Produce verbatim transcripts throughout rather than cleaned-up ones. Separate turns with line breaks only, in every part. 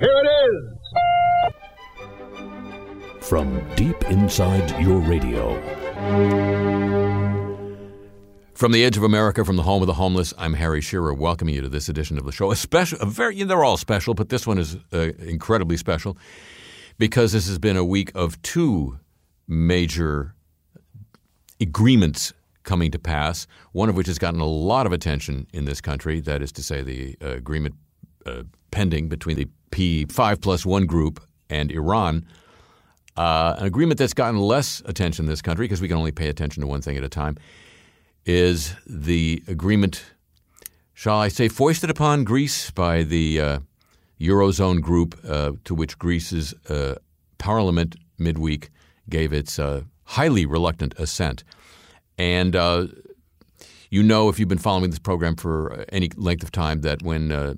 Here it is!
From deep inside your radio.
From the edge of America, from the home of the homeless, I'm Harry Shearer, welcoming you to this edition of the show. A special, a very, they're all special, but this one is uh, incredibly special because this has been a week of two major agreements coming to pass, one of which has gotten a lot of attention in this country. That is to say, the uh, agreement uh, pending between the P five plus one group and Iran. Uh, an agreement that's gotten less attention in this country, because we can only pay attention to one thing at a time, is the agreement, shall I say, foisted upon Greece by the uh, Eurozone group uh, to which Greece's uh, parliament midweek gave its uh, highly reluctant assent. And uh, you know, if you've been following this program for any length of time, that when uh,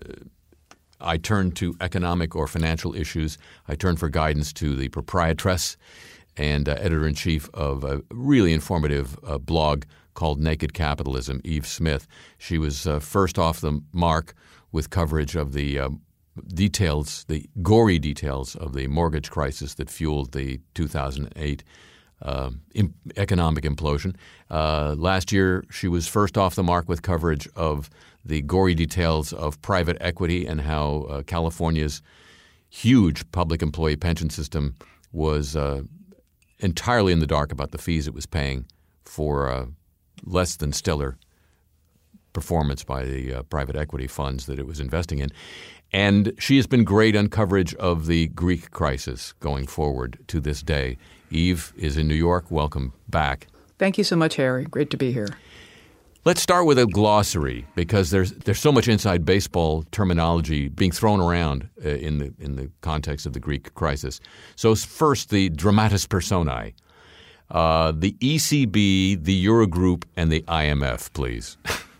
I turn to economic or financial issues, I turn for guidance to the proprietress and uh, editor-in-chief of a really informative uh, blog called Naked Capitalism, Eve Smith. She was uh, first off the mark with coverage of the uh, details, the gory details of the mortgage crisis that fueled the two thousand eight uh, im- economic implosion. Uh, last year, she was first off the mark with coverage of the gory details of private equity and how uh, California's huge public employee pension system was uh, entirely in the dark about the fees it was paying for uh, less than stellar performance by the uh, private equity funds that it was investing in. And she has been great on coverage of the Greek crisis going forward to this day. Eve is in New York. Welcome back.
Thank you so much, Harry. Great to be here.
Let's start with a glossary, because there's there's so much inside baseball terminology being thrown around uh, in the in the context of the Greek crisis. So first, the dramatis personae, uh, the E C B, the Eurogroup, and the I M F, please.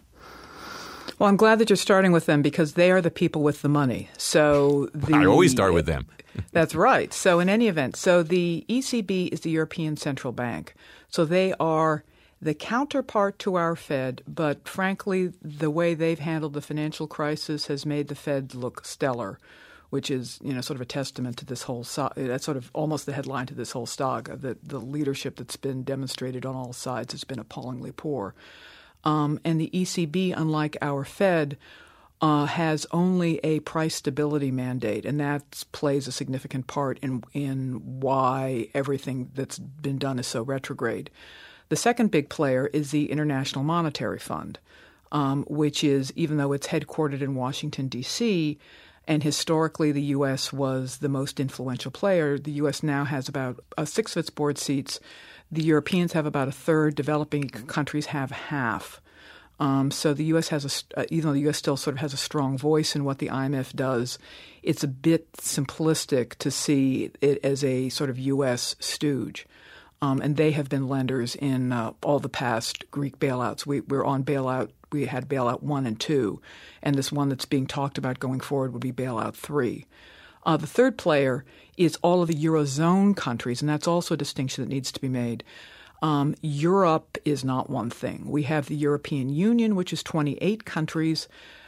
Well, I'm glad that you're starting with them because they are the people with the money. So the,
I always start with them.
That's right. So in any event, so the E C B is the European Central Bank. So they are the counterpart to our Fed, but frankly, the way they've handled the financial crisis has made the Fed look stellar, which is, you know, sort of a testament to this whole – that's sort of almost the headline to this whole saga, that the leadership that's been demonstrated on all sides has been appallingly poor. Um, and the E C B, unlike our Fed, uh, has only a price stability mandate, and that plays a significant part in in why everything that's been done is so retrograde. The second big player is the International Monetary Fund, um, which is, even though it's headquartered in Washington, D C, and historically the U S was the most influential player, the U S now has about a sixth of its board seats. The Europeans have about a third. Developing countries have half. Um, so the U S has a, uh, even though the U S still sort of has a strong voice in what the I M F does, it's a bit simplistic to see it as a sort of U S stooge. Um, and they have been lenders in uh, all the past Greek bailouts. We, we're on bailout. We had bailout one and two, and this one that's being talked about going forward would be bailout three. Uh, the third player is all of the Eurozone countries, and that's also a distinction that needs to be made. Um, Europe is not one thing. We have the European Union, which is twenty-eight countries,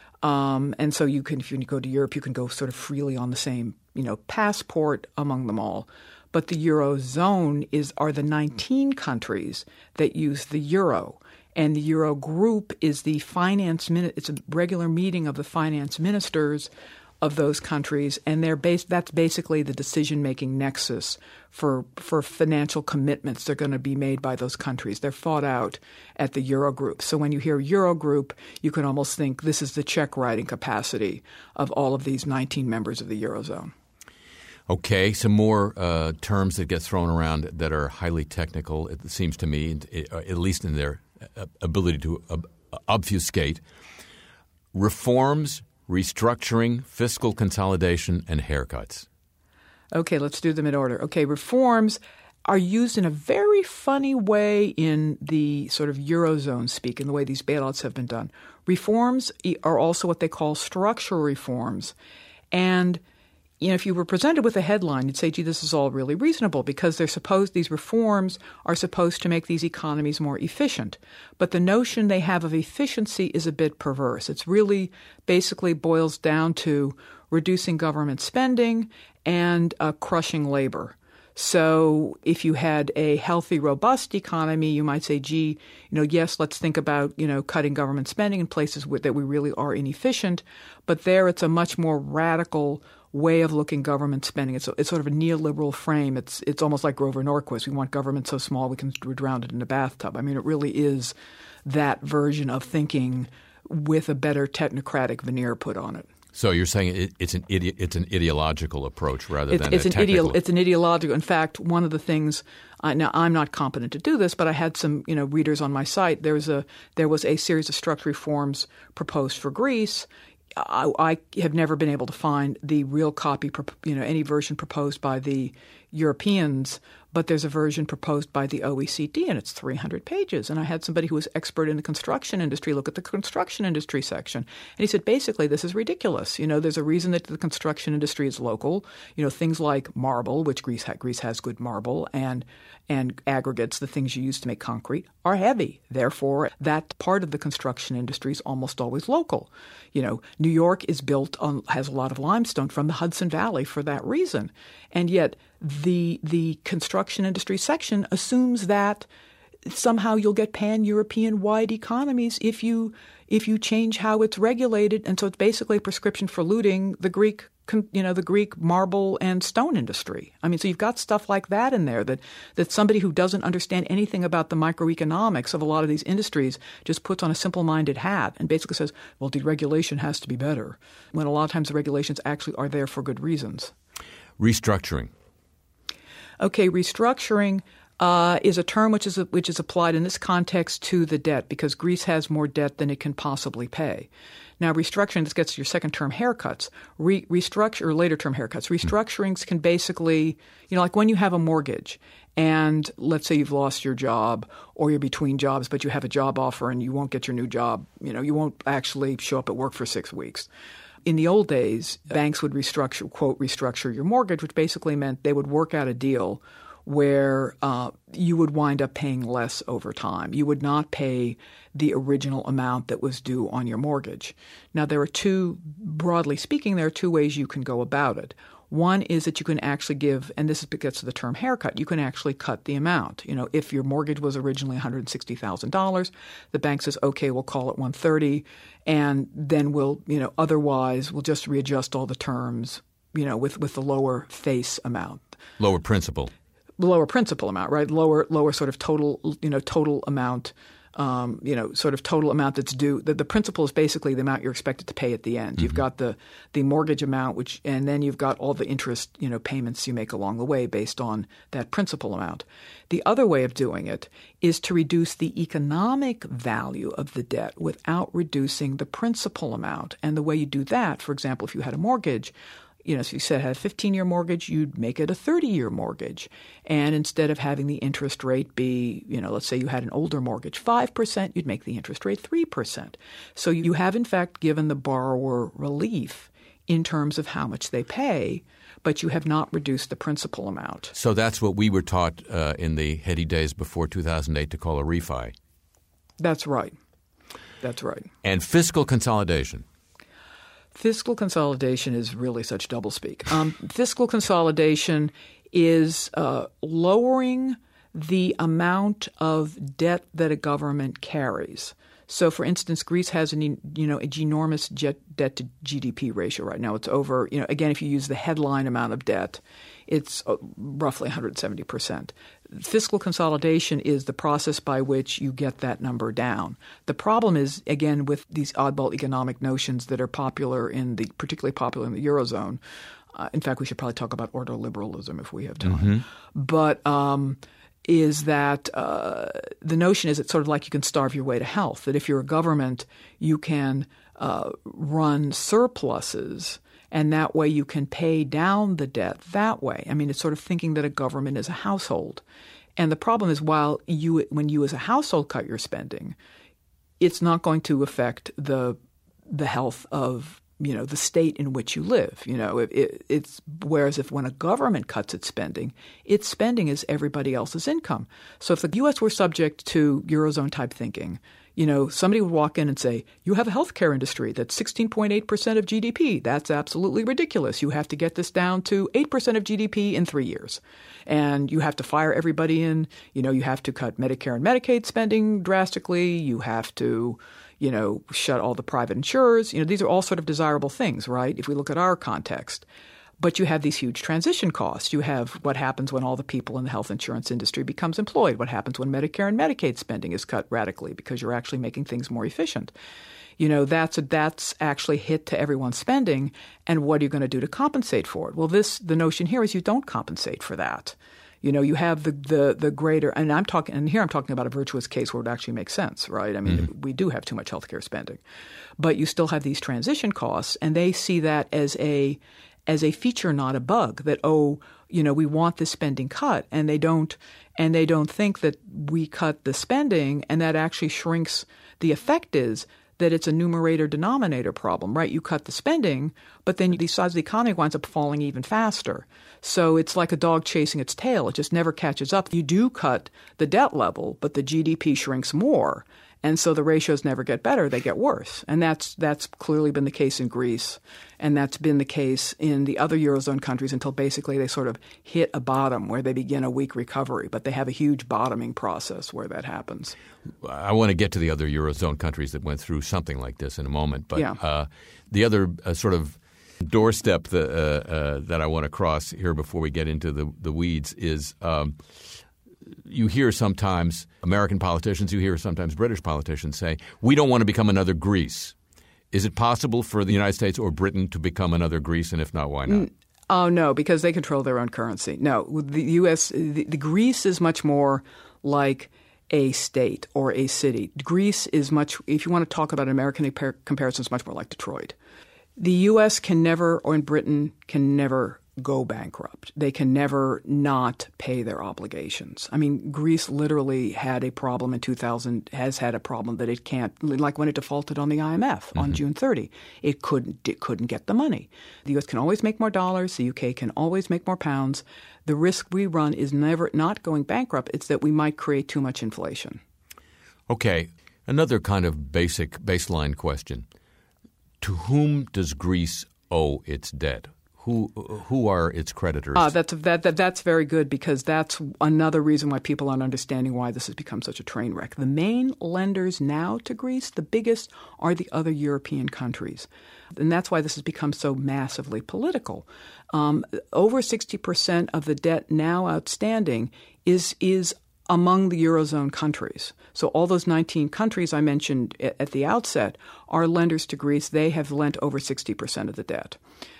um, and so you can, if you go to Europe, you can go sort of freely on the same, you know, passport among them all. But the Eurozone is are the nineteen countries that use the euro. And the Euro group is the finance min- it's a regular meeting of the finance ministers of those countries, and they're based that's basically the decision-making nexus for for financial commitments that are going to be made by those countries. They're fought out at the Euro group. So when you hear Euro group, you can almost think this is the check writing capacity of all of these nineteen members of the Eurozone.
Okay, some more uh, terms that get thrown around that are highly technical, it seems to me, at least in their ability to obfuscate. Reforms, restructuring, fiscal consolidation, and haircuts.
Okay, let's do them in order. Okay, reforms are used in a very funny way in the sort of Eurozone speak, in the way these bailouts have been done. Reforms are also what they call structural reforms. And you know, if you were presented with a headline, you'd say, gee, this is all really reasonable because they're supposed, these reforms are supposed to make these economies more efficient. But the notion they have of efficiency is a bit perverse. It's really basically boils down to reducing government spending, and uh, crushing labor. So if you had a healthy, robust economy, you might say, gee, you know, yes, let's think about, you know, cutting government spending in places where, that we really are inefficient. But there it's a much more radical way of looking government spending. It's, it's sort of a neoliberal frame. It's it's almost like Grover Norquist. We want government so small we can drown it in a bathtub. I mean, it really is that version of thinking with a better technocratic veneer put on it.
So you're saying it, it's an ide- it's an ideological approach rather
it's,
than
it's
a
an
technical.
Ideo- it's an ideological. In fact, one of the things uh, now I'm not competent to do this, but I had some you know readers on my site. There was a there was a series of structural reforms proposed for Greece. I, I have never been able to find the real copy, you know, any version proposed by the Europeans, but there's a version proposed by the O E C D, and it's three hundred pages. And I had somebody who was expert in the construction industry look at the construction industry section. And he said, basically, this is ridiculous. You know, there's a reason that the construction industry is local. You know, things like marble, which Greece, ha- Greece has good marble, and and aggregates, the things you use to make concrete, are heavy. Therefore, that part of the construction industry is almost always local. You know, New York is built on has a lot of limestone from the Hudson Valley for that reason. And yet the the construction industry section assumes that somehow you'll get pan-European wide economies if you if you change how it's regulated. And so it's basically a prescription for looting the Greek you know, the Greek marble and stone industry. I mean, so you've got stuff like that in there that, that somebody who doesn't understand anything about the microeconomics of a lot of these industries just puts on a simple-minded hat and basically says, well, deregulation has to be better, when a lot of times the regulations actually are there for good reasons.
Restructuring.
Okay, restructuring uh, is a term which is which is applied in this context to the debt because Greece has more debt than it can possibly pay. Now, restructuring, this gets to your second term haircuts, Re- restructure or later term haircuts. Restructurings can basically, you know, like when you have a mortgage and let's say you've lost your job or you're between jobs, but you have a job offer and you won't get your new job. You know, you won't actually show up at work for six weeks. In the old days, banks would restructure, quote, restructure your mortgage, which basically meant they would work out a deal where uh, you would wind up paying less over time. You would not pay the original amount that was due on your mortgage. Now, there are two, broadly speaking, there are two ways you can go about it. One is that you can actually give, and this gets to the term haircut, you can actually cut the amount. You know, if your mortgage was originally one hundred sixty thousand dollars, the bank says, okay, we'll call it one hundred thirty thousand dollars, and then we'll, you know, otherwise we'll just readjust all the terms, you know, with, with the lower face amount.
Lower principal.
Lower principal amount, right? Lower, lower sort of total, you know, total amount, um, you know, sort of total amount that's due. The, the principal is basically the amount you're expected to pay at the end. Mm-hmm. You've got the the mortgage amount, which, and then you've got all the interest, you know, payments you make along the way based on that principal amount. The other way of doing it is to reduce the economic value of the debt without reducing the principal amount. And the way you do that, for example, if you had a mortgage, you know, so you said had a fifteen-year mortgage, you'd make it a thirty-year mortgage. And instead of having the interest rate be, you know, let's say you had an older mortgage, five percent, you'd make the interest rate three percent. So you have, in fact, given the borrower relief in terms of how much they pay, but you have not reduced the principal amount. So
that's what we were taught uh, in the heady days before two thousand eight to call a refi.
That's right. That's right.
And fiscal consolidation.
Fiscal consolidation is really such doublespeak. Um, fiscal consolidation is uh, lowering the amount of debt that a government carries. So, for instance, Greece has an you know a ginormous jet debt to G D P ratio right now. It's over, you know, again, if you use the headline amount of debt, it's uh, roughly one hundred seventy percent. Fiscal consolidation is the process by which you get that number down. The problem is, again, with these oddball economic notions that are popular in the, particularly popular in the Eurozone. Uh, in fact, we should probably talk about ordoliberalism if we have time. Mm-hmm. But um, is that uh, the notion is it's sort of like you can starve your way to health, that if you're a government, you can uh, run surpluses and that way you can pay down the debt that way. I mean, it's sort of thinking that a government is a household. And the problem is while you, when you as a household cut your spending, it's not going to affect the the health of, you know, the state in which you live. You know, it, it, it's whereas if when a government cuts its spending, its spending is everybody else's income. So if the U S were subject to Eurozone type thinking, you know, somebody would walk in and say, you have a healthcare industry that's sixteen point eight percent of G D P. That's absolutely ridiculous. You have to get this down to eight percent of G D P in three years. And you have to fire everybody in. You know, you have to cut Medicare and Medicaid spending drastically. You have to, you know, shut all the private insurers. You know, these are all sort of desirable things, right, if we look at our context. But you have these huge transition costs. You have what happens when all the people in the health insurance industry becomes employed. What happens when Medicare and Medicaid spending is cut radically because you're actually making things more efficient. You know, that's a, that's actually hit to everyone's spending. And what are you going to do to compensate for it? Well, this the notion here is you don't compensate for that. You know, you have the, the, the greater – and I'm talking – and here I'm talking about a virtuous case where it actually makes sense, right? I mean, mm-hmm. we do have too much healthcare spending. But you still have these transition costs, and they see that as a – as a feature, not a bug, that, oh, you know, we want this spending cut, and they don't and they don't think that we cut the spending and that actually shrinks. The effect is that it's a numerator-denominator problem, right? You cut the spending, but then the size of the economy winds up falling even faster. So it's like a dog chasing its tail. It just never catches up. You do cut the debt level, but the G D P shrinks more. And so the ratios never get better, they get worse. And that's that's clearly been the case in Greece, and that's been the case in the other Eurozone countries until basically they sort of hit a bottom where they begin a weak recovery. But they have a huge bottoming process where that happens.
I want to get to the other Eurozone countries that went through something like this in a moment. But
yeah.
uh, the other uh, sort of doorstep that, uh, uh, that I want to cross here before we get into the, the weeds is um, – you hear sometimes American politicians, you hear sometimes British politicians say, we don't want to become another Greece. Is it possible for the United States or Britain to become another Greece? And if not, why not?
Oh, no, because they control their own currency. No, the U S, the, the Greece is much more like a state or a city. Greece is much, if you want to talk about American comparisons, much more like Detroit. The U S can never, or in Britain, can never go bankrupt. They can never not pay their obligations. I mean, Greece literally had a problem in two thousand, has had a problem that it can't, like when it defaulted on the I M F mm-hmm. on June thirtieth. It couldn't, it couldn't get the money. The U S can always make more dollars. The U K can always make more pounds. The risk we run is never not going bankrupt. It's that we might create too much inflation.
Okay. Another kind of basic baseline question. To whom does Greece owe its debt? Who who are its creditors?
Uh, that's that, that that's very good, because that's another reason why people aren't understanding why this has become such a train wreck. The main lenders now to Greece, the biggest, are the other European countries. And that's why this has become so massively political. Um, over sixty percent of the debt now outstanding is is among the Eurozone countries. So all those nineteen countries I mentioned at the outset are lenders to Greece. They have lent over sixty percent of the debt.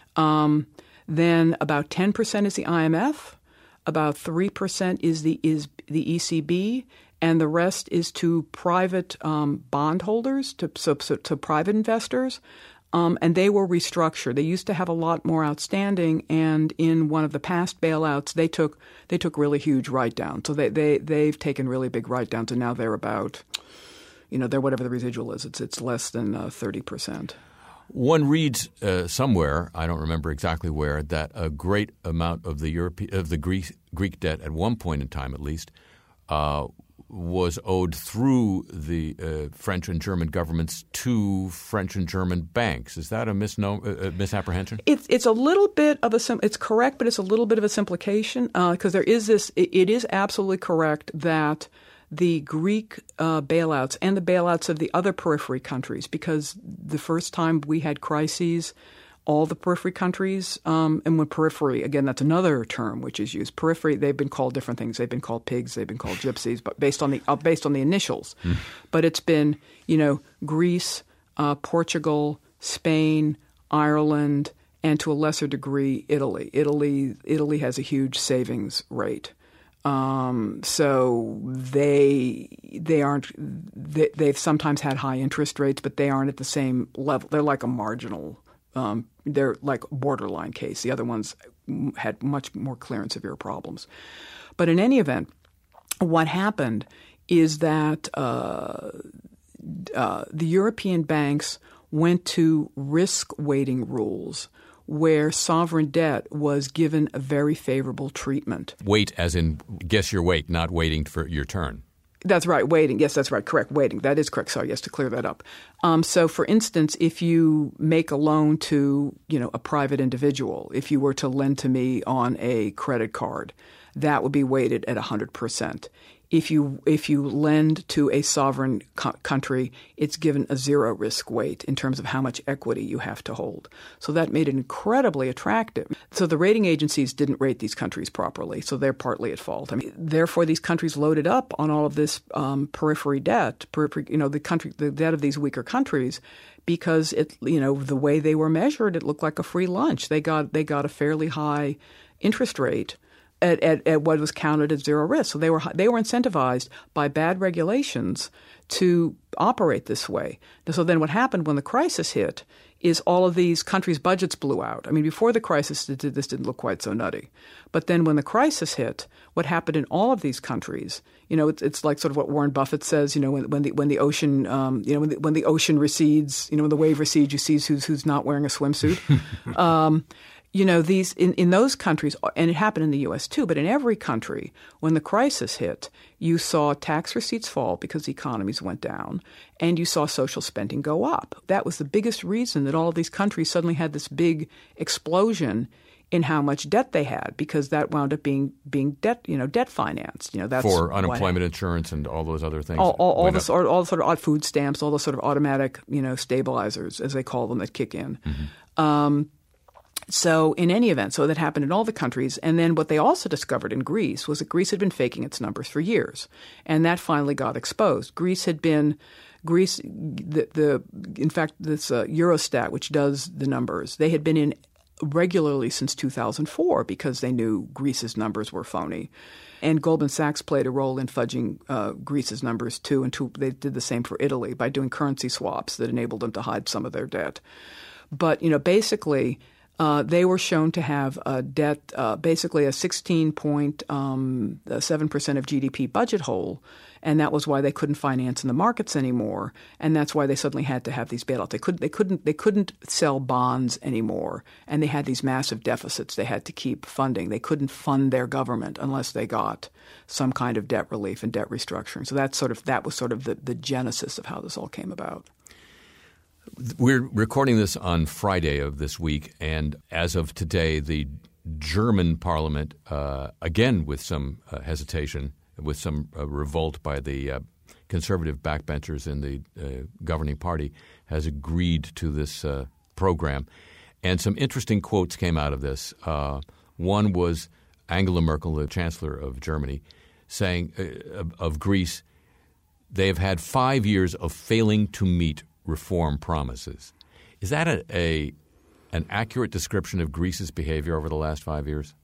Um, then about ten percent is the I M F, about three percent is the is the E C B, and the rest is to private um, bondholders, to, so, so, to private investors. Um, and they were restructured. They used to have a lot more outstanding, and in one of the past bailouts, they took they took really huge write-downs. So they, they, they've taken really big write-downs, and now they're about, you know, they're whatever the residual is. It's, it's less than uh, thirty percent.
One reads uh, somewhere, I don't remember exactly where, that a great amount of the Europe, of the Greek, Greek debt at one point in time at least uh, was owed through the uh, French and German governments to French and German banks. Is that a misno- uh, misapprehension?
It's it's a little bit of a sim- it's correct, but it's a little bit of a simplification, because uh, there is this. It, it is absolutely correct that the Greek uh, bailouts and the bailouts of the other periphery countries, because the first time we had crises, all the periphery countries, um, and when periphery, again, that's another term which is used. Periphery, they've been called different things. They've been called pigs. They've been called gypsies, but based on the uh, based on the initials. Mm. But it's been, you know, Greece, uh, Portugal, Spain, Ireland, and to a lesser degree, Italy. Italy, Italy has a huge savings rate. Um, so they they aren't they, they've sometimes had high interest rates, but they aren't at the same level. They're like a marginal. Um, they're like a borderline case. The other ones had much more clear and severe problems. But in any event, what happened is that uh, uh, the European banks went to risk-weighting rules where sovereign debt was given a very favorable treatment.
Wait as in guess your weight, not waiting for your turn.
That's right, weighting. Yes, that's right. Correct, weighting. That is correct. Sorry, yes, to clear that up. Um, so, for instance, if you make a loan to, you know, a private individual, if you were to lend to me on a credit card, that would be weighted at one hundred percent. If you if you lend to a sovereign co- country, it's given a zero risk weight in terms of how much equity you have to hold. So that made it incredibly attractive. So the rating agencies didn't rate these countries properly, so they're partly at fault. I mean, therefore, these countries loaded up on all of this um, periphery debt, periphery, you know, the country, the debt of these weaker countries, because it, you know, the way they were measured, it looked like a free lunch. They got they got a fairly high interest rate. At, at, at what was counted as zero risk. So they were they were incentivized by bad regulations to operate this way. So then what happened when the crisis hit is all of these countries' budgets blew out. I mean, before the crisis, this didn't look quite so nutty. But then when the crisis hit, what happened in all of these countries, you know, it's, it's like sort of what Warren Buffett says, you know, when, when the when the ocean, um, you know, when the, when the ocean recedes, you know, when the wave recedes, you see who's who's not wearing a swimsuit. um, You know, these in, in those countries, and it happened in the U S too, but in every country, when the crisis hit, you saw tax receipts fall because the economies went down, and you saw social spending go up. That was the biggest reason that all of these countries suddenly had this big explosion in how much debt they had, because that wound up being being debt, you know, debt financed. You know, that's
for unemployment insurance and all those other things.
All, all, all the sort, all the sort of odd food stamps, all the sort of automatic, you know, stabilizers, as they call them, that kick in. Mm-hmm. Um, So in any event, so that happened in all the countries. And then what they also discovered in Greece was that Greece had been faking its numbers for years. And that finally got exposed. Greece had been – Greece the, – the, in fact, this uh, Eurostat, which does the numbers, they had been in regularly since two thousand four because they knew Greece's numbers were phony. And Goldman Sachs played a role in fudging uh, Greece's numbers too. And to, they did the same for Italy by doing currency swaps that enabled them to hide some of their debt. But, you know, basically – Uh, they were shown to have a debt, uh, basically a sixteen point seven percent of G D P budget hole, and that was why they couldn't finance in the markets anymore, and that's why they suddenly had to have these bailouts. They couldn't, they couldn't, they couldn't sell bonds anymore, and they had these massive deficits they had to keep funding. They couldn't fund their government unless they got some kind of debt relief and debt restructuring. So that's sort of that was sort of the, the genesis of how this all came about.
We're recording this on Friday of this week, and as of today, the German parliament, uh, again with some uh, hesitation, with some uh, revolt by the uh, conservative backbenchers in the uh, governing party, has agreed to this uh, program. And some interesting quotes came out of this. Uh, one was Angela Merkel, the chancellor of Germany, saying uh, of, of Greece, they have had five years of failing to meet reform promises. Is that a, a an accurate description of Greece's behavior over the last five years?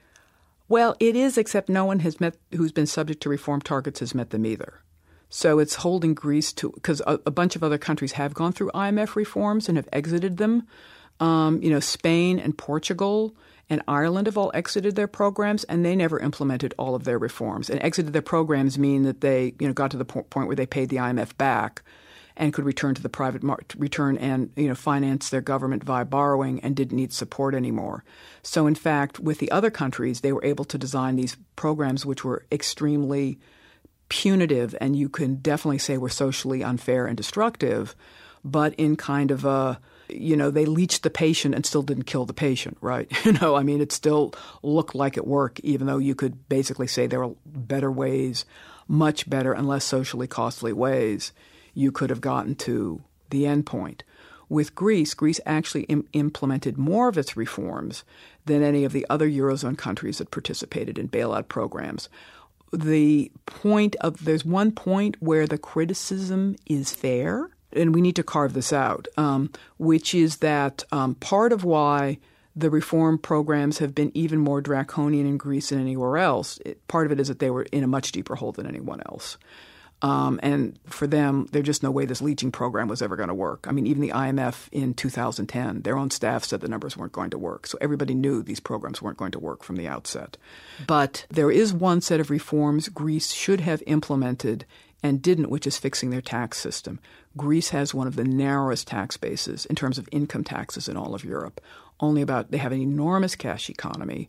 Well, it is, except no one has met who's been subject to reform targets has met them either. So it's holding Greece to – because a, a bunch of other countries have gone through I M F reforms and have exited them. Um, you know, Spain and Portugal and Ireland have all exited their programs, and they never implemented all of their reforms. And exited their programs mean that they, you know, got to the po- point where they paid the I M F back and could return to the private market, return and, you know, finance their government via borrowing and didn't need support anymore. So, in fact, with the other countries, they were able to design these programs which were extremely punitive and you can definitely say were socially unfair and destructive, but in kind of a, you know, they leached the patient and still didn't kill the patient, right? You know, I mean, it still looked like it worked, even though you could basically say there were better ways, much better and less socially costly ways you could have gotten to the end point. With Greece, Greece actually im- implemented more of its reforms than any of the other Eurozone countries that participated in bailout programs. The point of – there's one point where the criticism is fair, and we need to carve this out, um, which is that um, part of why the reform programs have been even more draconian in Greece than anywhere else, it, part of it is that they were in a much deeper hole than anyone else. Um, and for them, there's just no way this leaching program was ever going to work. I mean, even the I M F in two thousand ten, their own staff said the numbers weren't going to work. So everybody knew these programs weren't going to work from the outset. But there is one set of reforms Greece should have implemented and didn't, which is fixing their tax system. Greece has one of the narrowest tax bases in terms of income taxes in all of Europe. Only about – they have an enormous cash economy.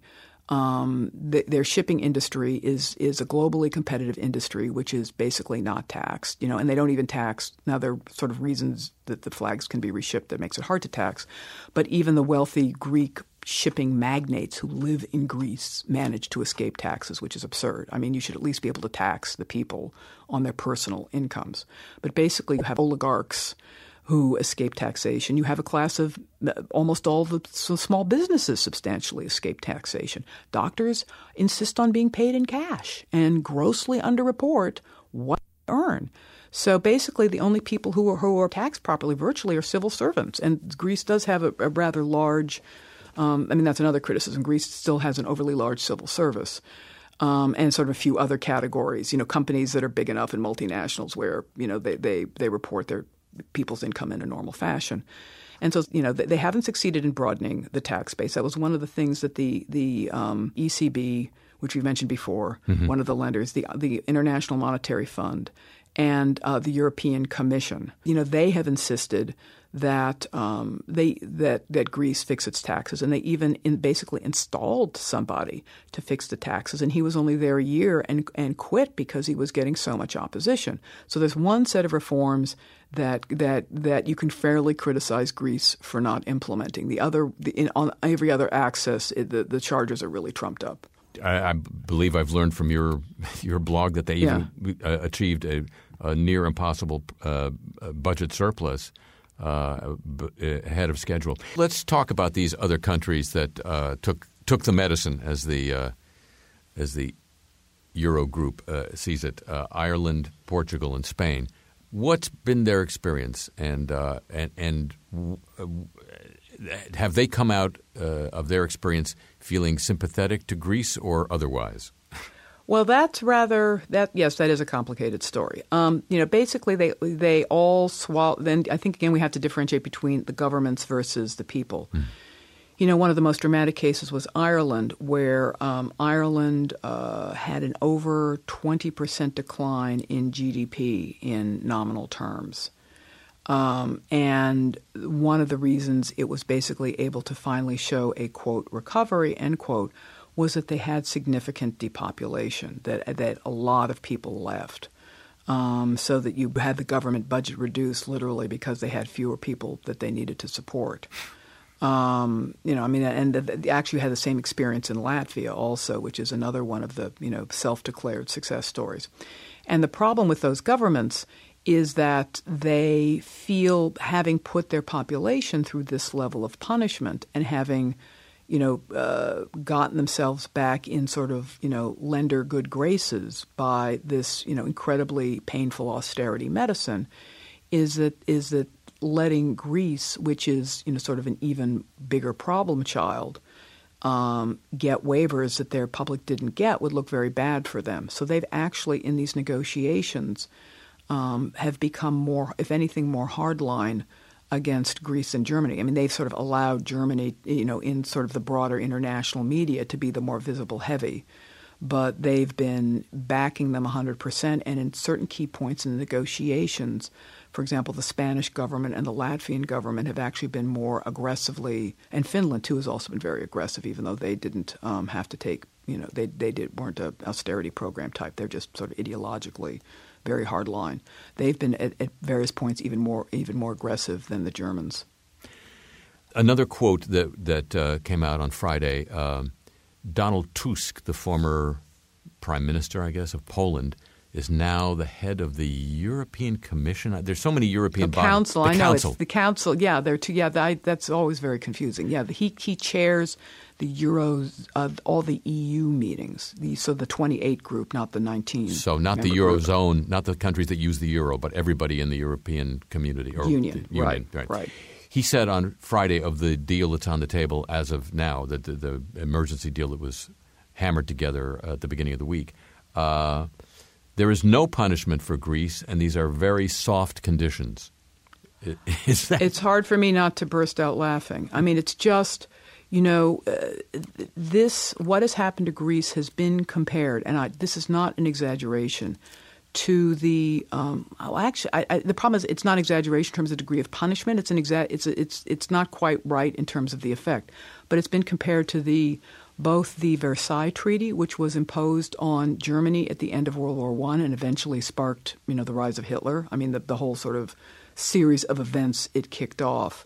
Um, th- their shipping industry is is a globally competitive industry, which is basically not taxed, you know, and they don't even tax. Now, there are sort of reasons that the flags can be reshipped that makes it hard to tax, but even the wealthy Greek shipping magnates who live in Greece manage to escape taxes, which is absurd. I mean, you should at least be able to tax the people on their personal incomes. But basically, you have oligarchs who escape taxation. You have a class of almost all the small businesses substantially escape taxation. Doctors insist on being paid in cash and grossly underreport what they earn. So basically the only people who are, who are taxed properly virtually are civil servants. And Greece does have a, a rather large um, – I mean, that's another criticism. Greece still has an overly large civil service. Um, and sort of a few other categories, you know, companies that are big enough and multinationals where, you know, they, they, they report their – people's income in a normal fashion. And so, you know, they haven't succeeded in broadening the tax base. That was one of the things that the the um, E C B, which we mentioned before, mm-hmm. one of the lenders, the the International Monetary Fund, and uh, the European Commission, you know, they have insisted that um, they that that Greece fix its taxes, and they even in basically installed somebody to fix the taxes, and he was only there a year and and quit because he was getting so much opposition. So there's one set of reforms that that that you can fairly criticize Greece for not implementing. The other, the, in, on every other axis, it, the the charges are really trumped up.
I, I believe I've learned from your your blog that they even yeah. uh, achieved a, a near impossible uh, budget surplus uh, ahead of schedule. Let's talk about these other countries that uh, took took the medicine, as the uh, as the Euro group uh, sees it. Uh, Ireland, Portugal, and Spain. What's been their experience, and uh, and and uh, have they come out uh, of their experience feeling sympathetic to Greece or otherwise?
Well, that's rather that. Yes, that is a complicated story. Um, you know, basically, they they all swallow. Then I think again we have to differentiate between the governments versus the people. Mm. You know, one of the most dramatic cases was Ireland, where um, Ireland uh, had an over twenty percent decline in G D P in nominal terms. Um, and one of the reasons it was basically able to finally show a, quote, recovery, end quote, was that they had significant depopulation, that that a lot of people left. Um, so that you had the government budget reduced literally because they had fewer people that they needed to support. Um, you know, I mean, and the, the, actually had the same experience in Latvia also, which is another one of the, you know, self-declared success stories. And the problem with those governments is that they feel, having put their population through this level of punishment and having, you know, uh, gotten themselves back in sort of, you know, lender good graces by this, you know, incredibly painful austerity medicine, is that is that letting Greece, which is, you know, sort of an even bigger problem child, um, get waivers that their public didn't get would look very bad for them. So they've actually, in these negotiations, um, have become more, if anything, more hardline against Greece and Germany. I mean, they've sort of allowed Germany, you know, in sort of the broader international media to be the more visible heavy. But they've been backing them one hundred percent, and in certain key points in the negotiations, for example, the Spanish government and the Latvian government have actually been more aggressively, and Finland too has also been very aggressive, even though they didn't um, have to take, you know, they they did weren't an austerity program type. They're just sort of ideologically very hard line. They've been at, at various points even more even more aggressive than the Germans.
Another quote that that uh, came out on Friday. Um, Donald Tusk, the former prime minister, I guess, of Poland, is now the head of the European Commission. There's so many European
the council.
bodies.
I know
council.
It's the council. Yeah, they're two. Yeah, that, that's always very confusing. Yeah, the, he he chairs the Euro, uh, all the E U meetings. The, so the twenty-eight group, not the nineteen.
So not the Eurozone, group. Not the countries that use the euro, but everybody in the European community or
Union.
Union.
Right.
Right.
Right.
He said on Friday of the deal that's on the table as of now, that the, the emergency deal that was hammered together at the beginning of the week, uh, there is no punishment for Greece, and these are very soft conditions. Is that...
It's hard for me not to burst out laughing. I mean, it's just, you know, uh, this, what has happened to Greece has been compared, and I, this is not an exaggeration, to the um, well, actually, I, I, the problem is it's not exaggeration in terms of degree of punishment. It's an exa- it's it's it's not quite right in terms of the effect, but it's been compared to the both the Versailles Treaty, which was imposed on Germany at the end of World War One and eventually sparked, you know, the rise of Hitler. I mean, the, the whole sort of series of events it kicked off.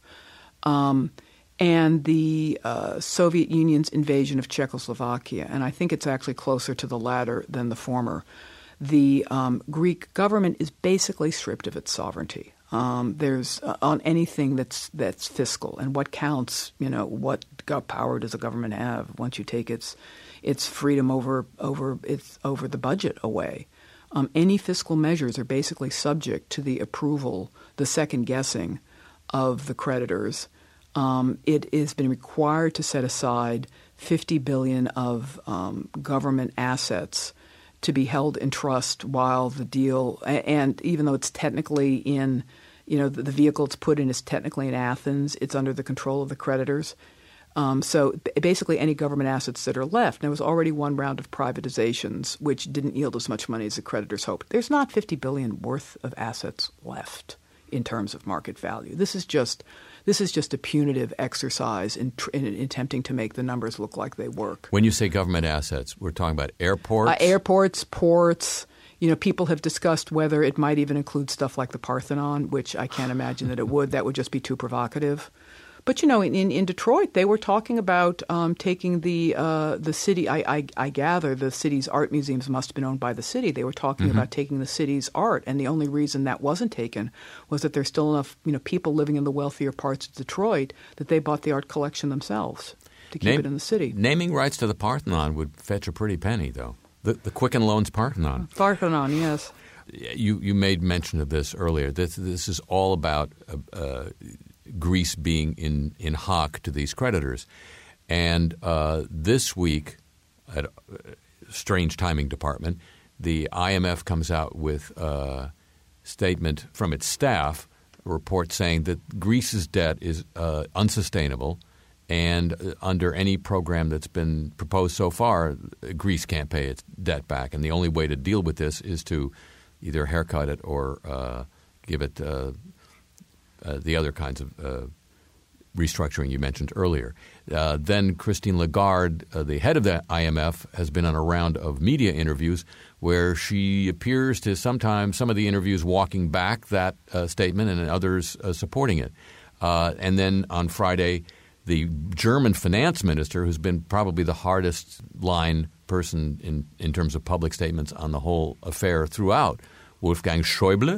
Um, and the uh, Soviet Union's invasion of Czechoslovakia. And I think it's actually closer to the latter than the former. The um, Greek government is basically stripped of its sovereignty. Um, there's uh, on anything that's that's fiscal, and what counts. You know, what power does a government have once you take its its freedom over over its over the budget away? Um, any fiscal measures are basically subject to the approval, the second guessing of the creditors. Um, it has been required to set aside fifty billion dollars of um, government assets to be held in trust while the deal, and even though it's technically in, you know, the, the vehicle it's put in is technically in Athens, it's under the control of the creditors. Um, so basically any government assets that are left, there was already one round of privatizations which didn't yield as much money as the creditors hoped. There's not fifty billion dollars worth of assets left in terms of market value. This is just this is just a punitive exercise in, in, in attempting to make the numbers look like they work.
When you say government assets, we're talking about airports?
Uh, airports, ports. You know, people have discussed whether it might even include stuff like the Parthenon, which I can't imagine that it would. That would just be too provocative. But, you know, in, in, in Detroit, they were talking about um, taking the uh, the city. I, I, I gather the city's art museums must have been owned by the city. They were talking mm-hmm. about taking the city's art, and the only reason that wasn't taken was that there's still enough, you know, people living in the wealthier parts of Detroit that they bought the art collection themselves to keep
Name,
it in the city.
Naming rights to the Parthenon would fetch a pretty penny, though. The, the Quicken Loans Parthenon.
Parthenon, yes.
You you made mention of this earlier. This this is all about uh, uh, Greece being in, in hock to these creditors. And uh, this week, at uh, strange timing department, the I M F comes out with a statement from its staff, a report saying that Greece's debt is uh, unsustainable, and uh, under any program that's been proposed so far, Greece can't pay its debt back. And the only way to deal with this is to either haircut it or uh, give it uh, uh, the other kinds of uh, restructuring you mentioned earlier. Uh, then Christine Lagarde, uh, the head of the I M F, has been on a round of media interviews where she appears to sometimes, some of the interviews walking back that uh, statement and others uh, supporting it. Uh, and then on Friday, the German finance minister, who's been probably the hardest line person in, in terms of public statements on the whole affair throughout, Wolfgang Schäuble,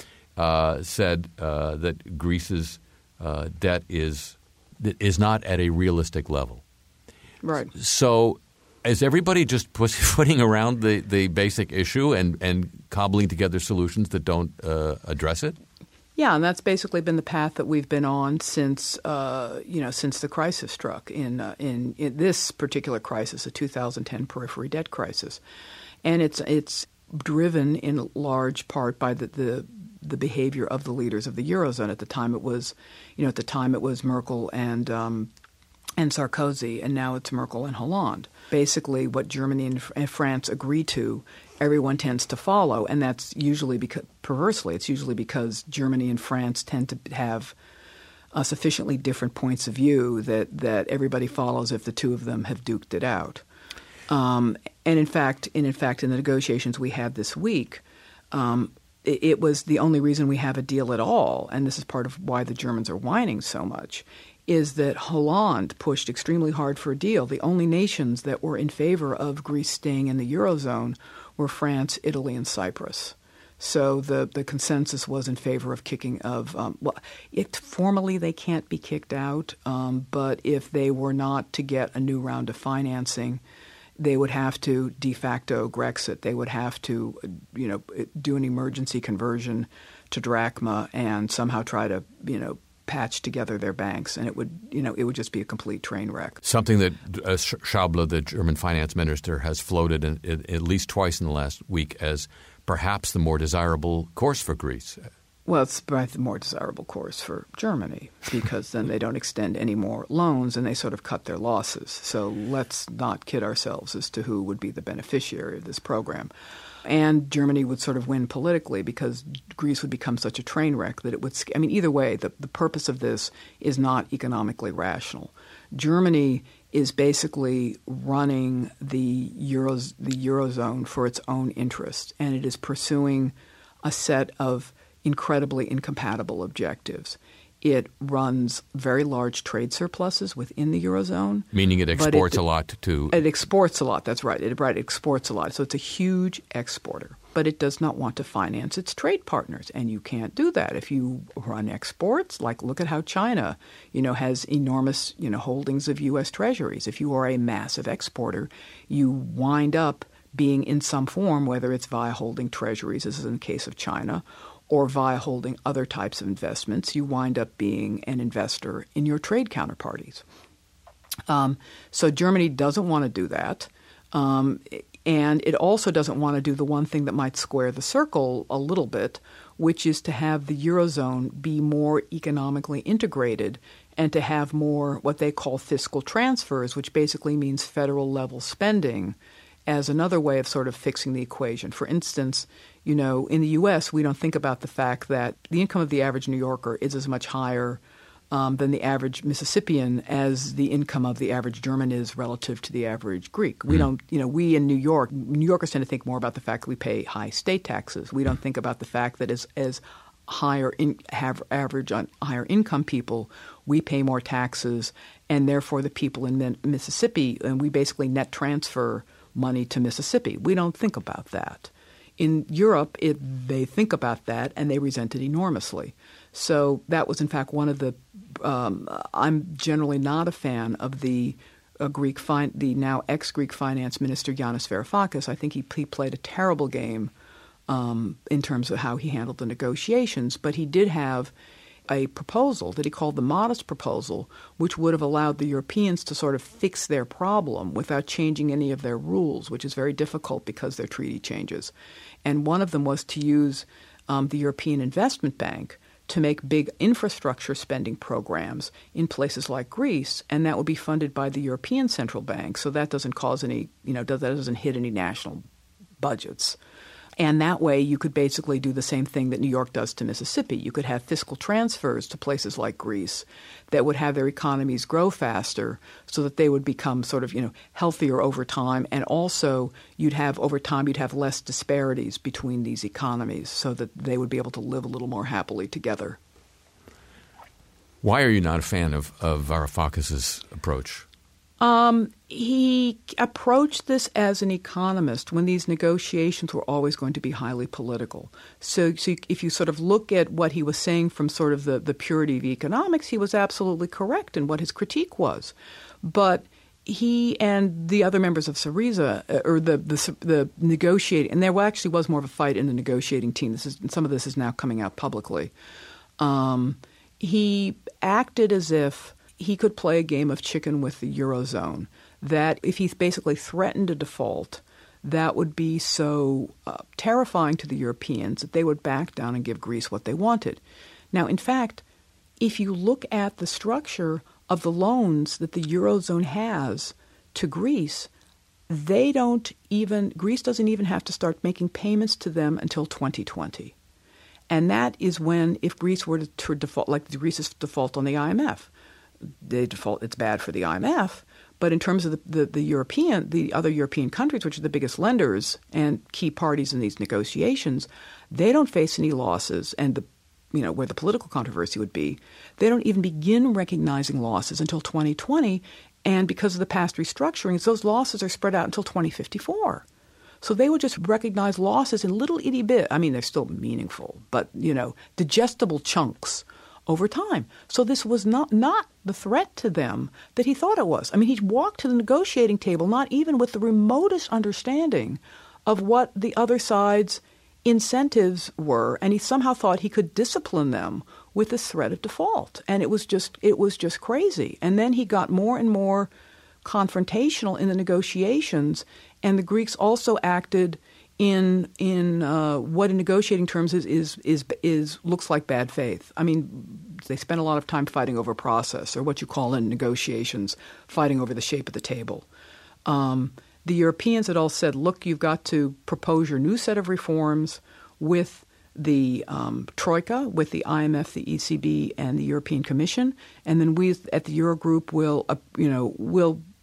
uh, said uh, that Greece's uh, debt is is not at a realistic level.
Right.
So is everybody just putting around the, the basic issue and, and cobbling together solutions that don't uh, address it?
Yeah, and that's basically been the path that we've been on since uh, you know since the crisis struck in, uh, in in this particular crisis, the two thousand ten periphery debt crisis, and it's it's driven in large part by the, the the behavior of the leaders of the Eurozone. At the time, it was you know at the time it was Merkel and um, and Sarkozy, and now it's Merkel and Hollande. Basically, what Germany and, and France agree to, everyone tends to follow, and that's usually because, perversely, it's usually because Germany and France tend to have uh, sufficiently different points of view that, that everybody follows if the two of them have duked it out. Um, and in fact, and in fact, in the negotiations we had this week, um, it, it was the only reason we have a deal at all, and this is part of why the Germans are whining so much, is that Hollande pushed extremely hard for a deal. The only nations that were in favor of Greece staying in the Eurozone were France, Italy, and Cyprus. So the, the consensus was in favor of kicking of um, – well, it, formally they can't be kicked out, um, but if they were not to get a new round of financing, they would have to de facto Grexit. They would have to, you know, do an emergency conversion to drachma and somehow try to, you know, patch together their banks, and it would, you know, it would just be a complete train wreck.
Something that uh, Schäuble, the German finance minister, has floated in, in, at least twice in the last week as perhaps the more desirable course for Greece.
Well, it's the more desirable course for Germany because then they don't extend any more loans and they sort of cut their losses. So let's not kid ourselves as to who would be the beneficiary of this program. And Germany would sort of win politically because Greece would become such a train wreck that it would – I mean, either way, the, the purpose of this is not economically rational. Germany is basically running the Euros, the Eurozone for its own interests, and it is pursuing a set of incredibly incompatible objectives. It runs very large trade surpluses within the Eurozone.
Meaning it exports
it,
a lot to...
It exports a lot, that's right. It, right, it exports a lot. So it's a huge exporter. But it does not want to finance its trade partners, and you can't do that. If you run exports, like look at how China, you know, has enormous, you know, holdings of U S treasuries. If you are a massive exporter, you wind up being in some form, whether it's via holding treasuries, as is in the case of China, or via holding other types of investments, you wind up being an investor in your trade counterparties. Um, so Germany doesn't want to do that. Um, and it also doesn't want to do the one thing that might square the circle a little bit, which is to have the Eurozone be more economically integrated and to have more what they call fiscal transfers, which basically means federal-level spending, as another way of sort of fixing the equation. For instance, you know, in the U S, we don't think about the fact that the income of the average New Yorker is as much higher um, than the average Mississippian as the income of the average German is relative to the average Greek. We mm. don't, you know, we in New York, New Yorkers tend to think more about the fact that we pay high state taxes. We don't think about the fact that as as higher in, have average on higher income people, we pay more taxes, and therefore the people in Mississippi, and we basically net transfer money to Mississippi. We don't think about that. In Europe, it, they think about that, and they resent it enormously. So that was, in fact, one of the um, – I'm generally not a fan of the uh, Greek fin- – the now ex-Greek finance minister Yanis Varoufakis. I think he, he played a terrible game um, in terms of how he handled the negotiations, but he did have a proposal that he called the modest proposal, which would have allowed the Europeans to sort of fix their problem without changing any of their rules, which is very difficult because their treaty changes. And one of them was to use um, the European Investment Bank to make big infrastructure spending programs in places like Greece, and that would be funded by the European Central Bank, so that doesn't cause any, you know, that doesn't hit any national budgets. And that way you could basically do the same thing that New York does to Mississippi. You could have fiscal transfers to places like Greece that would have their economies grow faster so that they would become sort of, you know, healthier over time. And also you'd have over time you'd have less disparities between these economies so that they would be able to live a little more happily together.
Why are you not a fan of, of Varoufakis' approach?
Um, he approached this as an economist when these negotiations were always going to be highly political. So, so if you sort of look at what he was saying from sort of the, the purity of economics, he was absolutely correct in what his critique was. But he and the other members of Syriza, or the, the, the negotiating, and there actually was more of a fight in the negotiating team. This is, some of this is now coming out publicly. Um, he acted as if he could play a game of chicken with the Eurozone, that if he basically threatened a default, that would be so uh, terrifying to the Europeans that they would back down and give Greece what they wanted. Now, in fact, if you look at the structure of the loans that the Eurozone has to Greece, they don't even – Greece doesn't even have to start making payments to them until twenty twenty. And that is when, if Greece were to, to default – like Greece's default on the I M F – they default, it's bad for the I M F, but in terms of the, the, the European, the other European countries, which are the biggest lenders and key parties in these negotiations, they don't face any losses. And the, you know, where the political controversy would be, they don't even begin recognizing losses until twenty twenty. And because of the past restructurings, those losses are spread out until twenty fifty-four. So they would just recognize losses in little itty bit. I mean, they're still meaningful, but, you know, digestible chunks over time. So this was not, not the threat to them that he thought it was. I mean, he walked to the negotiating table not even with the remotest understanding of what the other side's incentives were, and he somehow thought he could discipline them with the threat of default. And it was just it was just crazy. And then he got more and more confrontational in the negotiations, and the Greeks also acted in in uh, what in negotiating terms is, is is is looks like bad faith. I mean, they spend a lot of time fighting over process, or what you call in negotiations, fighting over the shape of the table. Um, the Europeans had all said, look, you've got to propose your new set of reforms with the um, Troika, with the I M F, the E C B, and the European Commission, and then we at the Eurogroup will, uh, you know, will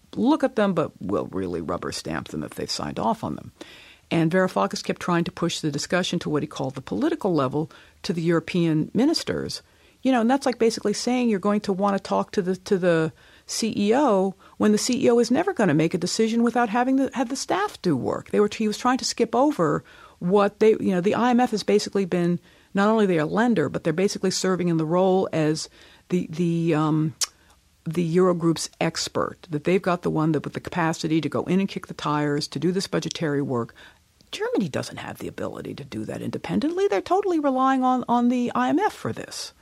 look at them, but we'll really rubber stamp them if they've signed off on them. And Varoufakis kept trying to push the discussion to what he called the political level to the European ministers. You know, and that's like basically saying you're going to want to talk to the to the C E O when the C E O is never going to make a decision without having the, have the staff do work. They were he was trying to skip over what they you know the I M F has basically been not only they're a lender, but they're basically serving in the role as the the um, the Eurogroup's expert. That they've got the one that with the capacity to go in and kick the tires to do this budgetary work. Germany doesn't have the ability to do that independently. They're totally relying on, on the I M F for this.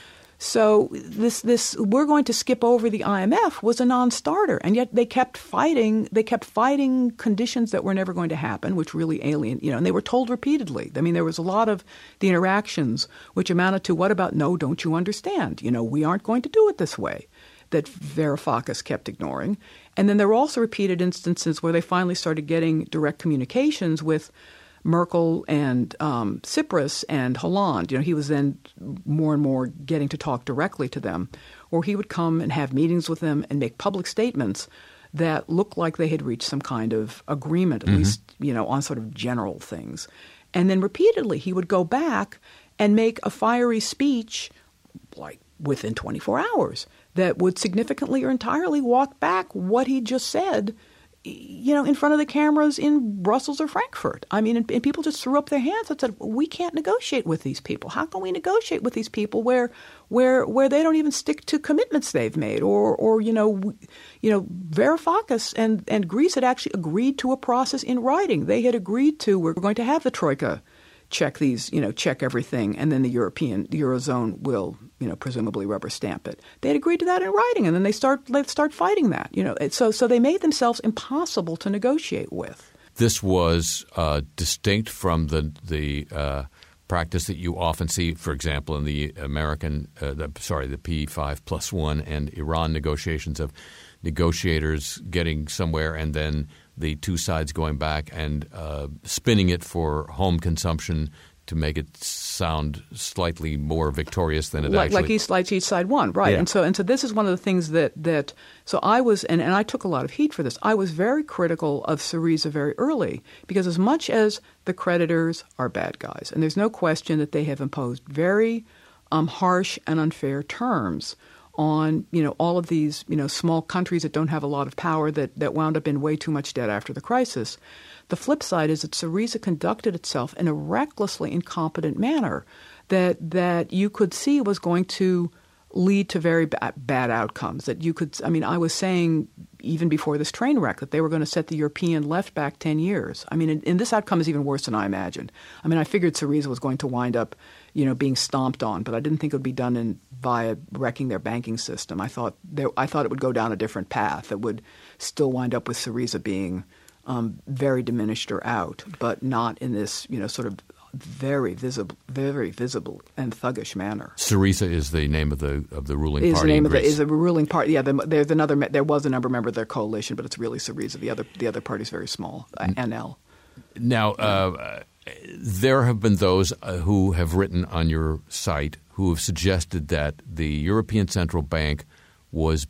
So this this we're going to skip over the I M F was a non-starter, and yet they kept fighting. They kept fighting conditions that were never going to happen, which really alien. You know, and they were told repeatedly. I mean, there was a lot of the interactions which amounted to, "What about no? Don't you understand? You know, we aren't going to do it this way." That Varoufakis kept ignoring. And then there were also repeated instances where they finally started getting direct communications with Merkel and um, Tsipras and Hollande. You know, he was then more and more getting to talk directly to them, or he would come and have meetings with them and make public statements that looked like they had reached some kind of agreement, at mm-hmm. least, you know, on sort of general things. And then repeatedly he would go back and make a fiery speech like within twenty-four hours that would significantly or entirely walk back what he just said, you know, in front of the cameras in Brussels or Frankfurt. I mean, and, and people just threw up their hands and said, we can't negotiate with these people. How can we negotiate with these people where where where they don't even stick to commitments they've made? Or, or you know, you know, Varoufakis and, and Greece had actually agreed to a process in writing. They had agreed to, we're going to have the Troika check these, you know, check everything, and then the European, the Eurozone will, you know, presumably rubber stamp it. They had agreed to that in writing, and then they start they start fighting that, you know. So so they made themselves impossible to negotiate with.
This was uh, distinct from the the uh, practice that you often see, for example, in the American, uh, the, sorry, the P five plus one and Iran negotiations of negotiators getting somewhere and then the two sides going back and uh, spinning it for home consumption to make it sound slightly more victorious than it
like,
actually –
Like each, like each side won, right.
Yeah.
And so and so this is one of the things that that – so I was – and and I took a lot of heat for this. I was very critical of Syriza very early because as much as the creditors are bad guys, and there's no question that they have imposed very um, harsh and unfair terms on, you know, all of these, you know, small countries that don't have a lot of power that, that wound up in way too much debt after the crisis. The flip side is that Syriza conducted itself in a recklessly incompetent manner that that you could see was going to lead to very ba- bad outcomes. That you could, I mean, I was saying even before this train wreck that they were going to set the European left back ten years. I mean, and, and this outcome is even worse than I imagined. I mean, I figured Syriza was going to wind up, you know, being stomped on, but I didn't think it would be done in via wrecking their banking system. I thought there, I thought it would go down a different path that would still wind up with Syriza being um, very diminished or out, but not in this, you know, sort of very visible, very visible and thuggish manner.
Syriza is the name of the of the ruling
is
party.
The name
in
of the,
Greece.
is a ruling party. Yeah, the, there's another. There was another member of their coalition, but it's really Syriza. The other the other party is very small. Uh, N L.
Now, uh, there have been those uh, who have written on your site who have suggested that the European Central Bank was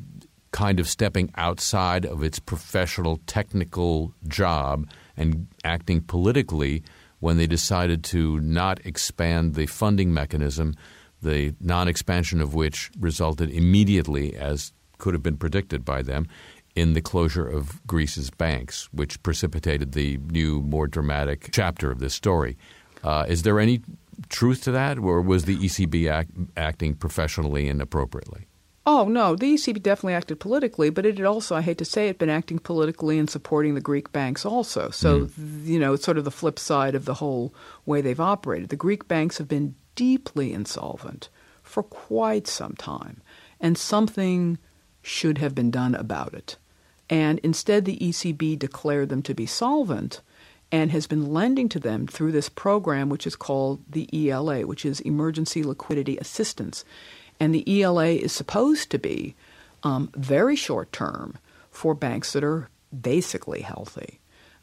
kind of stepping outside of its professional technical job and acting politically when they decided to not expand the funding mechanism, the non-expansion of which resulted immediately, as could have been predicted by them, in the closure of Greece's banks, which precipitated the new, more dramatic chapter of this story. Uh, is there any truth to that, or was the E C B act, acting professionally and appropriately?
Oh, no. The E C B definitely acted politically, but it had also, I hate to say it, been acting politically and supporting the Greek banks also. So, mm. you know, it's sort of the flip side of the whole way they've operated. The Greek banks have been deeply insolvent for quite some time, and something should have been done about it. And instead, the E C B declared them to be solvent and has been lending to them through this program, which is called the E L A, which is Emergency Liquidity Assistance. And the E L A is supposed to be um, very short-term for banks that are basically healthy.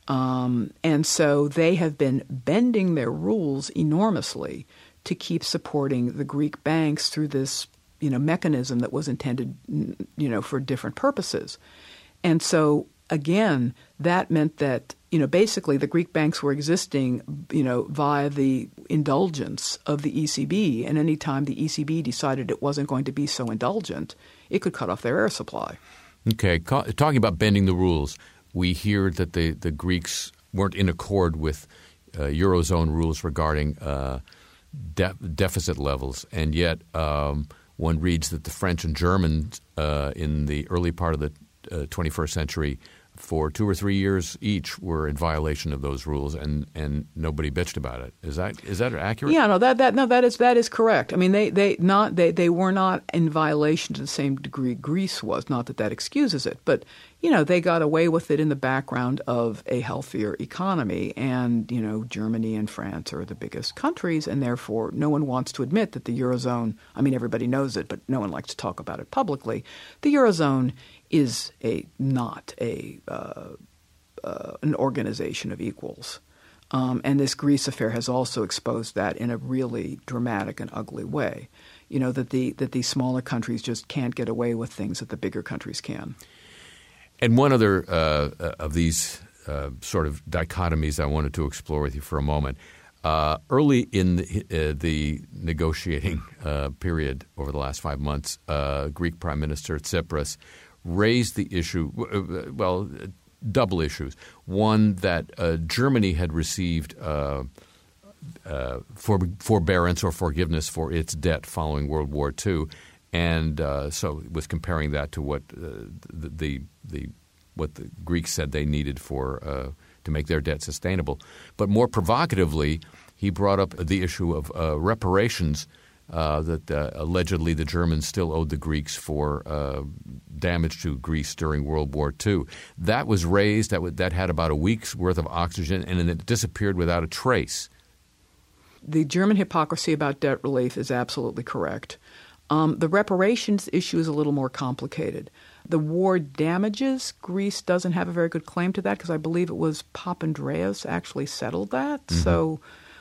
Um, and so they have been bending their rules enormously to keep supporting the Greek banks through this, you know, mechanism that was intended, you know, for different purposes. And so, again, that meant that, you know, basically the Greek banks were existing, you know, via the indulgence of the E C B. And any time the E C B decided it wasn't going to be so indulgent, it could cut off their air supply.
Okay. Ca- talking about bending the rules, we hear that the, the Greeks weren't in accord with uh, Eurozone rules regarding uh, de- deficit levels. And yet um, one reads that the French and Germans uh, in the early part of the uh, twenty-first century for two or three years each were in violation of those rules, and, and nobody bitched about it. Is that is that accurate?
Yeah, no, that that no, that is that is correct. I mean, they they not they, they were not in violation to the same degree Greece was. Not that that excuses it, but you know, they got away with it in the background of a healthier economy, and you know, Germany and France are the biggest countries, and therefore, no one wants to admit that the Eurozone. I mean, everybody knows it, but no one likes to talk about it publicly. The Eurozone is a not a uh, uh, an organization of equals. Um, and this Greece affair has also exposed that in a really dramatic and ugly way. You know, that the that these smaller countries just can't get away with things that the bigger countries can.
And one other uh, of these uh, sort of dichotomies I wanted to explore with you for a moment. Uh, early in the, uh, the negotiating uh, period over the last five months, uh, Greek Prime Minister Tsipras raised the issue, well, double issues. One, that uh, Germany had received uh, uh, for, forbearance or forgiveness for its debt following World War Two, and uh, so was comparing that to what uh, the, the the what the Greeks said they needed for uh, to make their debt sustainable. But more provocatively, he brought up the issue of uh, reparations. Uh, that uh, allegedly the Germans still owed the Greeks for uh, damage to Greece during World War Two. That was raised. That w- that had about a week's worth of oxygen, and then it disappeared without a trace.
The German hypocrisy about debt relief is absolutely correct. Um, the reparations issue is a little more complicated. The war damages, Greece doesn't have a very good claim to that because I believe it was Papandreou actually settled that. Mm-hmm. So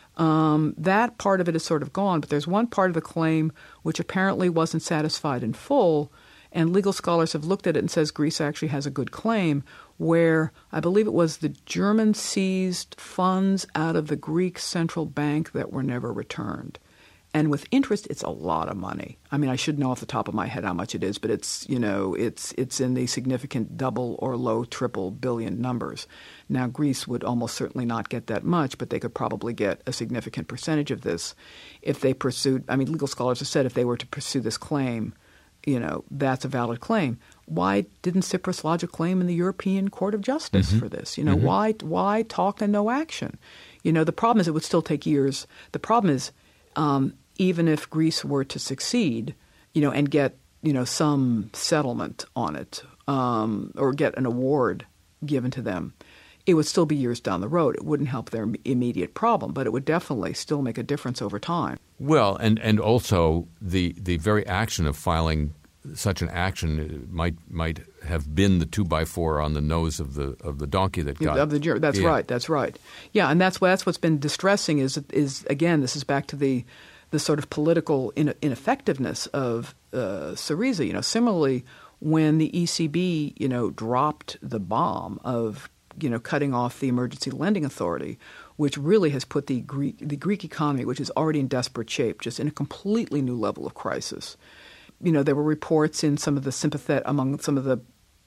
Um, that part of it is sort of gone, but there's one part of the claim which apparently wasn't satisfied in full, and legal scholars have looked at it and says Greece actually has a good claim, where I believe it was the Germans seized funds out of the Greek central bank that were never returned. And with interest, it's a lot of money. I mean, I should know off the top of my head how much it is, but it's, you know, it's it's in the significant double or low triple billion numbers. Now, Greece would almost certainly not get that much, but they could probably get a significant percentage of this if they pursued. I mean, legal scholars have said if they were to pursue this claim, you know, that's a valid claim. Why didn't Tsipras lodge a claim in the European Court of Justice mm-hmm. for this? You know, mm-hmm. why why talk and no action? You know, the problem is it would still take years. The problem is um, even if Greece were to succeed, you know, and get, you know, some settlement on it um, or get an award given to them, it would still be years down the road. It wouldn't help their immediate problem, but it would definitely still make a difference over time.
Well, and, and also the the very action of filing such an action might might have been the two by four on the nose of the of the donkey that got
of the jury. That's
yeah.
right. That's right. Yeah, and that's that's what's been distressing. Is is again, this is back to the the sort of political in, ineffectiveness of uh, Syriza. You know, similarly, when the E C B, you know, dropped the bomb of, you know, cutting off the emergency lending authority, which really has put the Greek, the Greek economy, which is already in desperate shape, just in a completely new level of crisis. You know, there were reports in some of the sympathet among some of the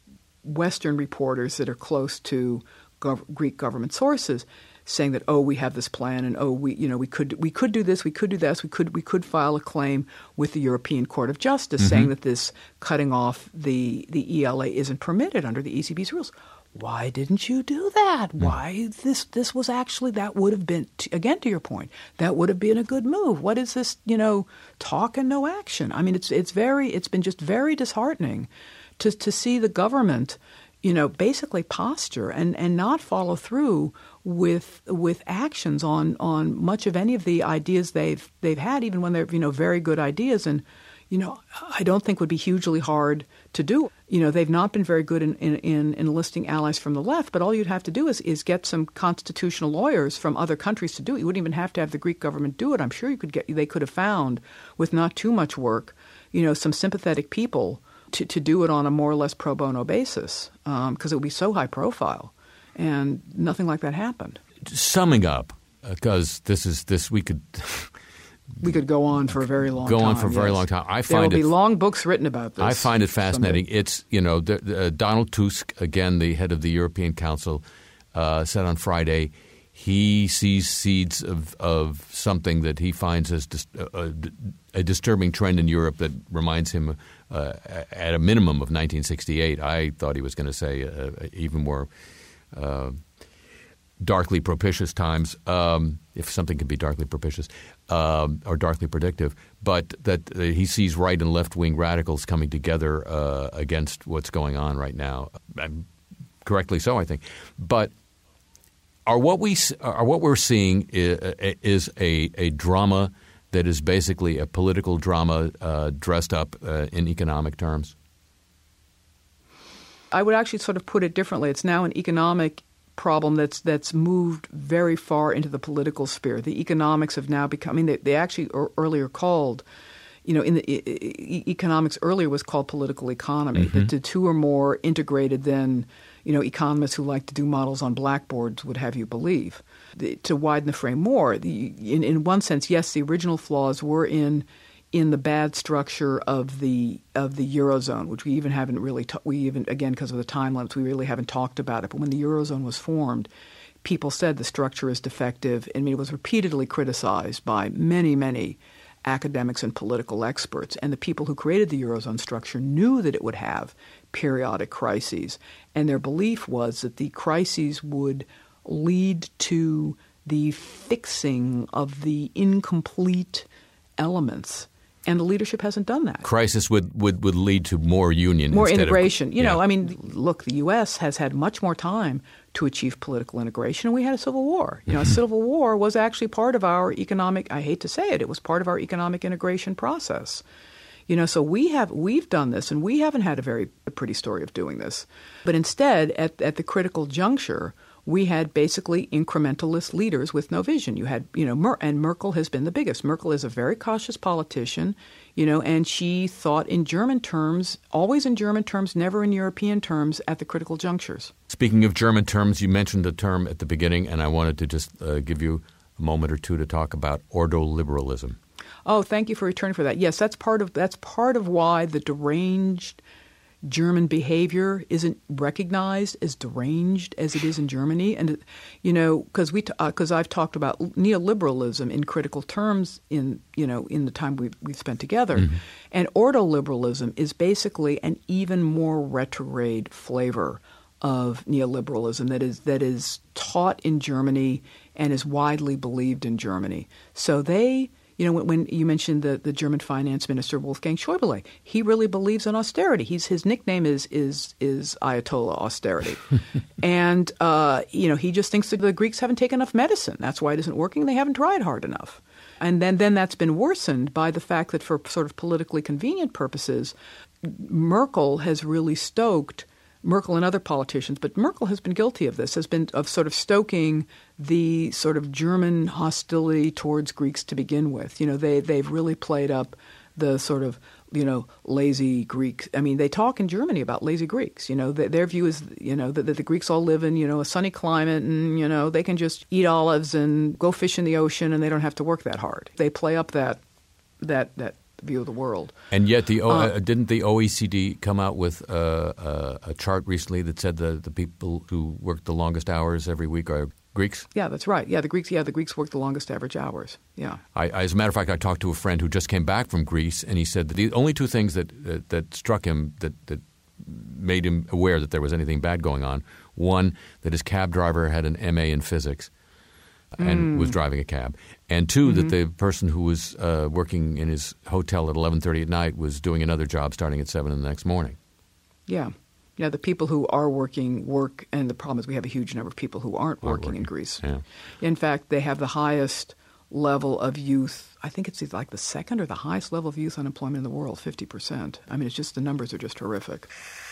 Western reporters that are close to gov- Greek government sources, saying that, oh, we have this plan, and oh, we, you know, we could we could do this, we could do this, we could we could file a claim with the European Court of Justice, mm-hmm. saying that this cutting off the the E L A isn't permitted under the E C B's rules. Why didn't you do that? Mm. Why this this was actually that would have been t- again to your point, that would have been a good move. What is this, you know, talk and no action? I mean, it's it's very it's been just very disheartening to to see the government, you know, basically posture and, and not follow through with with actions on on much of any of the ideas they've they've had, even when they're, you know, very good ideas. And, you know, I don't think would be hugely hard to do. You know, they've not been very good in, in, in enlisting allies from the left, but all you'd have to do is, is get some constitutional lawyers from other countries to do it. You wouldn't even have to have the Greek government do it. I'm sure you could get they could have found, with not too much work, you know, some sympathetic people to, to do it on a more or less pro bono basis because um, it would be so high profile, and nothing like that happened.
Summing up, because this is this we could
we could go on for a very long
go
time.
Go on for a very
yes.
long time. I
there
find
will
it,
be long books written about this.
I find it fascinating.
Someday.
It's you know the, the, uh, Donald Tusk, again the head of the European Council, uh, said on Friday he sees seeds of of something that he finds as dis- a, a disturbing trend in Europe that reminds him, uh, at a minimum, of nineteen sixty-eight. I thought he was going to say uh, even more. Uh, darkly propitious times, um, if something can be darkly propitious, um, or darkly predictive, but that uh, he sees right and left-wing radicals coming together uh, against what's going on right now. Um, correctly so, I think. But are what, we, are what we're seeing is, is a, a drama that is basically a political drama uh, dressed up uh, in economic terms?
I would actually sort of put it differently. It's now an economic problem that's that's moved very far into the political sphere. The economics have now become – I mean, they, they actually er, earlier called – you know, in the e- economics earlier was called political economy. Mm-hmm. The, the two are more integrated than, you know, economists who like to do models on blackboards would have you believe. The, to widen the frame more, the, in, in one sense, yes, the original flaws were in – in the bad structure of the of the Eurozone, which we even haven't really ta- – we even, again, because of the time limits, we really haven't talked about it. But when the Eurozone was formed, people said the structure is defective. I mean, it was repeatedly criticized by many, many academics and political experts. And the people who created the Eurozone structure knew that it would have periodic crises. And their belief was that the crises would lead to the fixing of the incomplete elements. And the leadership hasn't done that.
Crisis would, would, would lead to more union.
More
instead
integration.
Of,
you
yeah.
know, I mean, look, the U S has had much more time to achieve political integration, and we had a civil war. You know, a civil war was actually part of our economic – I hate to say it – it was part of our economic integration process. You know, so we have we've done this, and we haven't had a very pretty story of doing this. But instead, at at the critical juncture, we had basically incrementalist leaders with no vision. You had, you know, Mer- and Merkel has been the biggest. Merkel is a very cautious politician, you know, and she thought in German terms, always in German terms, never in European terms at the critical junctures.
Speaking of German terms, you mentioned the term at the beginning, and I wanted to just uh, give you a moment or two to talk about ordoliberalism.
Oh, thank you for returning for that. Yes, that's part of that's part of why the deranged German behavior isn't recognized as deranged as it is in Germany. And, you know, because we because uh, I've talked about neoliberalism in critical terms in, you know, in the time we've, we've spent together. Mm-hmm. And ordoliberalism is basically an even more retrograde flavor of neoliberalism that is that is taught in Germany and is widely believed in Germany. So they... You know, when, when you mentioned the, the German finance minister, Wolfgang Schäuble, he really believes in austerity. He's, his nickname is is is Ayatollah Austerity. And, uh, you know, he just thinks that the Greeks haven't taken enough medicine. That's why it isn't working. They haven't tried hard enough. And then, then that's been worsened by the fact that for sort of politically convenient purposes, Merkel has really stoked Merkel and other politicians, but Merkel has been guilty of this, has been of sort of stoking the sort of German hostility towards Greeks to begin with. You know, they, they've really played up the sort of, you know, lazy Greeks. I mean, they talk in Germany about lazy Greeks. You know, the, their view is, you know, that, that the Greeks all live in, you know, a sunny climate and, you know, they can just eat olives and go fish in the ocean and they don't have to work that hard. They play up that that that. view of the world.
And yet, the o-
uh,
uh, didn't the O E C D come out with uh, uh, a chart recently that said the, the people who work the longest hours every week are Greeks?
Yeah, that's right. Yeah, the Greeks. Yeah, the Greeks work the longest average hours. Yeah.
I, I, as a matter of fact, I talked to a friend who just came back from Greece, and he said that the only two things that uh, that struck him that that made him aware that there was anything bad going on. One, that his cab driver had an M A in physics and mm. was driving a cab. And two, mm-hmm. that the person who was uh, working in his hotel at eleven thirty at night was doing another job starting at seven in the next morning.
Yeah. Yeah, the people who are working work, and the problem is we have a huge number of people who aren't, aren't working, working in Greece.
Yeah.
In fact, they have the highest level of youth. I think it's like the second or the highest level of youth unemployment in the world, fifty percent. I mean, it's just the numbers are just horrific.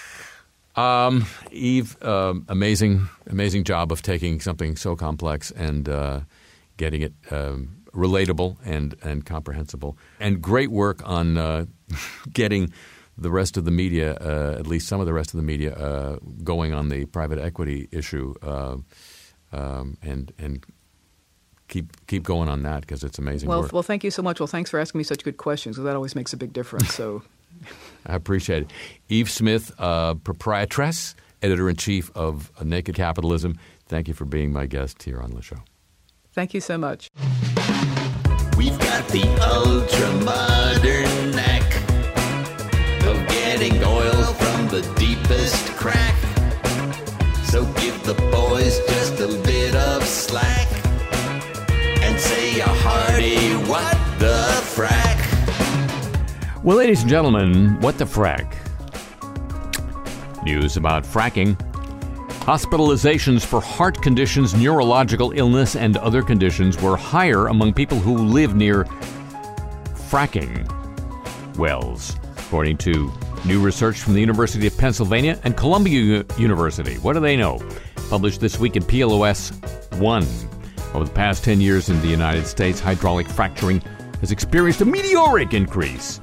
Um, Eve, um, amazing, amazing job of taking something so complex and uh, getting it um, relatable and, and comprehensible. And great work on uh, getting the rest of the media, uh, at least some of the rest of the media, uh, going on the private equity issue, uh, um, and and keep keep going on that because it's amazing
well,
work.
Well, thank you so much. Well, thanks for asking me such good questions because that always makes a big difference. So,
I appreciate it. Eve Smith, uh, proprietress, editor-in-chief of Naked Capitalism. Thank you for being my guest here on the show.
Thank you so much.
We've got the ultra-modern knack of getting oil from the deepest crack. So give the boys just a bit of slack and say a hearty what the frack.
Well, ladies and gentlemen, what the frack? News about fracking. Hospitalizations for heart conditions, neurological illness, and other conditions were higher among people who live near fracking wells, according to new research from the University of Pennsylvania and Columbia University. What do they know? Published this week in P L O S one. Over the past ten years in the United States, hydraulic fracturing has experienced a meteoric increase.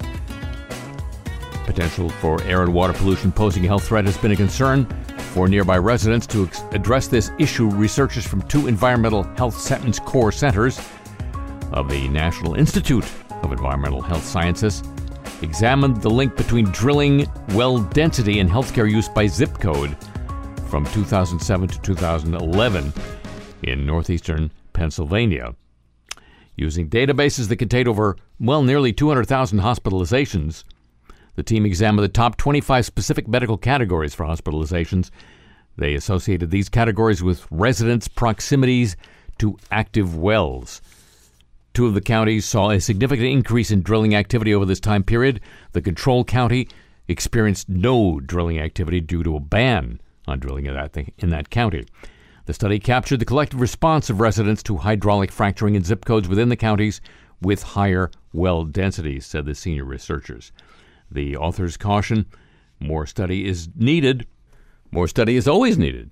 Potential for air and water pollution posing a health threat has been a concern for nearby residents. To ex- address this issue, researchers from two environmental health sentence core centers of the National Institute of Environmental Health Sciences examined the link between drilling well density and healthcare use by zip code from two thousand seven to two thousand eleven in northeastern Pennsylvania. Using databases that contained over, well, nearly two hundred thousand hospitalizations, the team examined the top twenty-five specific medical categories for hospitalizations. They associated these categories with residents' proximities to active wells. Two of the counties saw a significant increase in drilling activity over this time period. The control county experienced no drilling activity due to a ban on drilling in that, in that county. The study captured the collective response of residents to hydraulic fracturing in zip codes within the counties with higher well densities, said the senior researchers. The authors caution more study is needed. More study is always needed.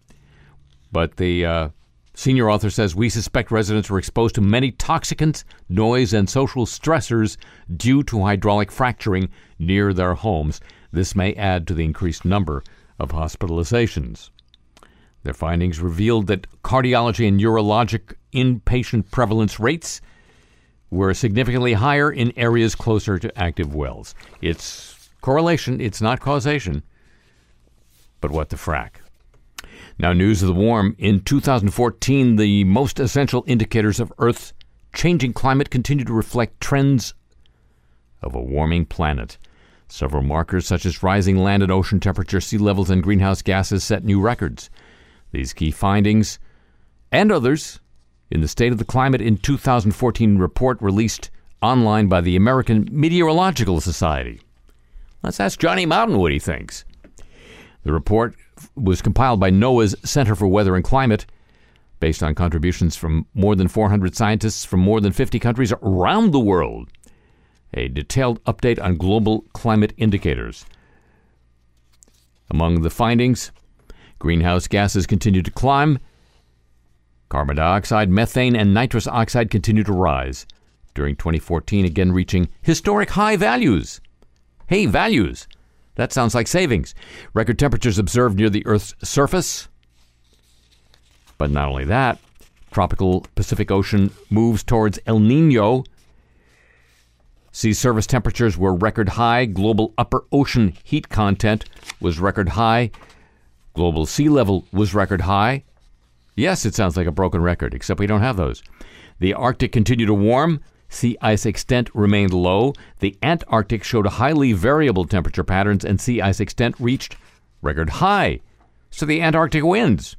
But the uh, senior author says, we suspect residents were exposed to many toxicants, noise, and social stressors due to hydraulic fracturing near their homes. This may add to the increased number of hospitalizations. Their findings revealed that cardiology and urologic inpatient prevalence rates were significantly higher in areas closer to active wells. It's correlation, it's not causation. But what the frack? Now, news of the warm. In two thousand fourteen, the most essential indicators of Earth's changing climate continue to reflect trends of a warming planet. Several markers such as rising land and ocean temperature, sea levels, and greenhouse gases set new records. These key findings, and others, in the State of the Climate in two thousand fourteen report released online by the American Meteorological Society. Let's ask Johnny Mountain what he thinks. The report was compiled by NOAA's Center for Weather and Climate, based on contributions from more than four hundred scientists from more than fifty countries around the world. A detailed update on global climate indicators. Among the findings, greenhouse gases continue to climb. Carbon dioxide, methane, and nitrous oxide continue to rise. During twenty fourteen, again reaching historic high values. Hey, values. That sounds like savings. Record temperatures observed near the Earth's surface. But not only that, tropical Pacific Ocean moves towards El Nino. Sea surface temperatures were record high. Global upper ocean heat content was record high. Global sea level was record high. Yes, it sounds like a broken record, except we don't have those. The Arctic continued to warm. Sea ice extent remained low. The Antarctic showed highly variable temperature patterns, and sea ice extent reached record high. So the Antarctic winds.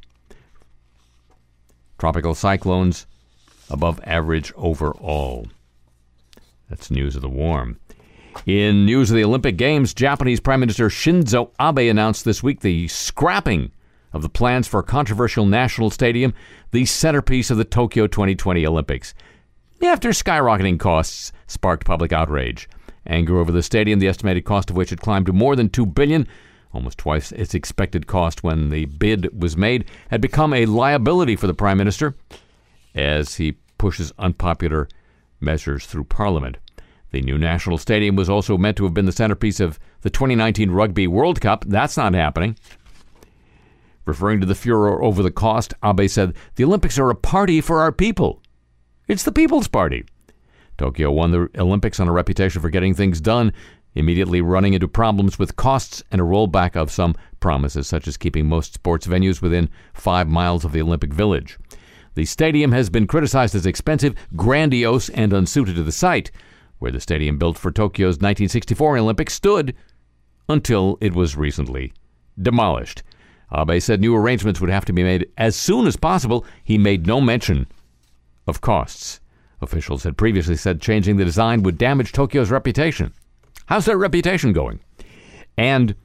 Tropical cyclones above average overall. That's news of the warm. In news of the Olympic Games, Japanese Prime Minister Shinzo Abe announced this week the scrapping of the plans for a controversial national stadium, the centerpiece of the Tokyo twenty twenty Olympics. After skyrocketing costs sparked public outrage. Anger over the stadium, the estimated cost of which had climbed to more than two billion dollars, almost twice its expected cost when the bid was made, had become a liability for the Prime Minister as he pushes unpopular measures through Parliament. The new National Stadium was also meant to have been the centerpiece of the twenty nineteen Rugby World Cup. That's not happening. Referring to the furor over the cost, Abe said, "The Olympics are a party for our people. It's the People's Party." Tokyo won the Olympics on a reputation for getting things done, immediately running into problems with costs and a rollback of some promises, such as keeping most sports venues within five miles of the Olympic Village. The stadium has been criticized as expensive, grandiose, and unsuited to the site, where the stadium built for Tokyo's nineteen sixty-four Olympics stood until it was recently demolished. Abe said new arrangements would have to be made as soon as possible. He made no mention of costs. Officials had previously said changing the design would damage Tokyo's reputation. How's their reputation going? And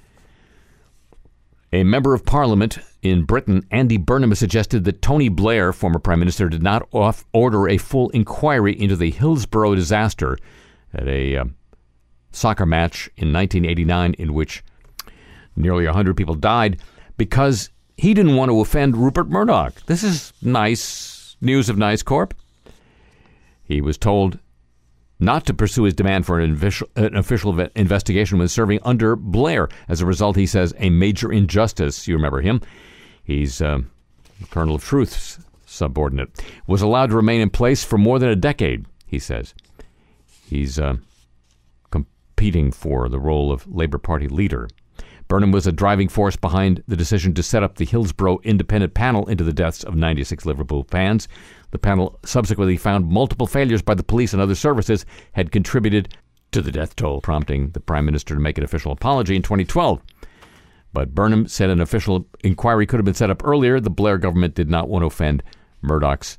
a member of parliament in Britain, Andy Burnham, has suggested that Tony Blair, former prime minister, did not off order a full inquiry into the Hillsborough disaster at a uh, soccer match in nineteen eighty-nine in which nearly one hundred people died, because he didn't want to offend Rupert Murdoch. This is nice news of Nice Corp. He was told not to pursue his demand for an official, an official investigation when serving under Blair. As a result, he says, a major injustice, you remember him, he's uh, Colonel of Truth's subordinate, was allowed to remain in place for more than a decade, he says. He's uh, competing for the role of Labour Party leader. Burnham was a driving force behind the decision to set up the Hillsborough Independent Panel into the deaths of ninety-six Liverpool fans. The panel subsequently found multiple failures by the police and other services had contributed to the death toll, prompting the Prime Minister to make an official apology in twenty twelve. But Burnham said an official inquiry could have been set up earlier. The Blair government did not want to offend Murdoch's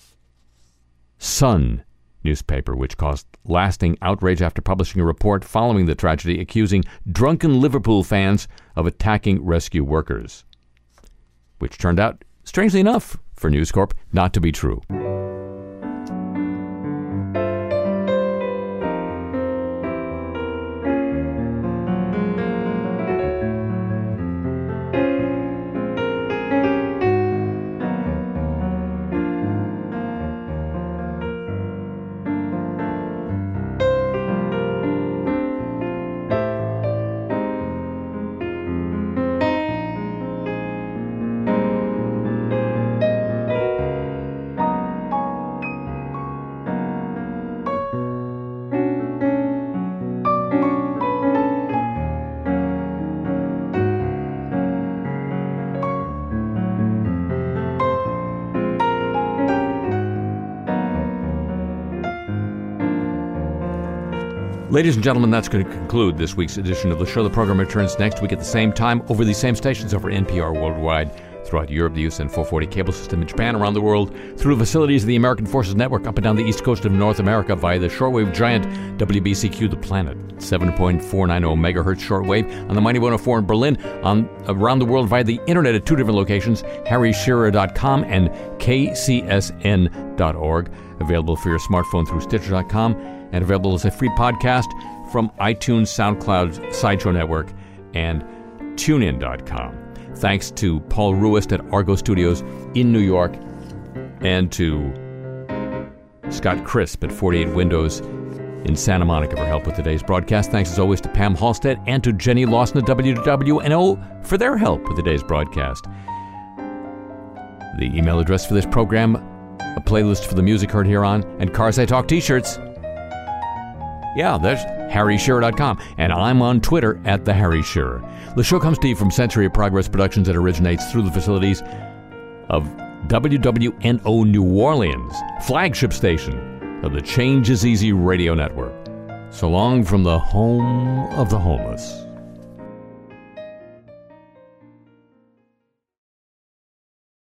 Sun newspaper, which caused lasting outrage after publishing a report following the tragedy accusing drunken Liverpool fans of attacking rescue workers, which turned out, strangely enough, for News Corp, not to be true. Ladies and gentlemen, that's going to conclude this week's edition of the show. The program returns next week at the same time over these same stations over N P R worldwide, throughout Europe, the U S and four forty cable system in Japan, around the world, through facilities of the American Forces Network up and down the east coast of North America via the shortwave giant W B C Q The Planet, seven point four nine zero megahertz shortwave on the Mighty one oh four in Berlin, on around the world via the internet at two different locations, harry shearer dot com and k c s n dot org, available for your smartphone through stitcher dot com, and available as a free podcast from iTunes, SoundCloud, Sideshow Network, and tune in dot com. Thanks to Paul Ruist at Argo Studios in New York, and to Scott Crisp at forty-eight Windows in Santa Monica for help with today's broadcast. Thanks as always to Pam Halstead and to Jenny Lawson at W W N O for their help with today's broadcast. The email address for this program, a playlist for the music heard here on, and Cars I Talk t-shirts. Yeah, there's harry shearer dot com, and I'm on Twitter at the Harry Shearer. The show comes to you from Century of Progress Productions that originates through the facilities of W W N O New Orleans, flagship station of the Change is Easy radio network. So long from the home of the homeless.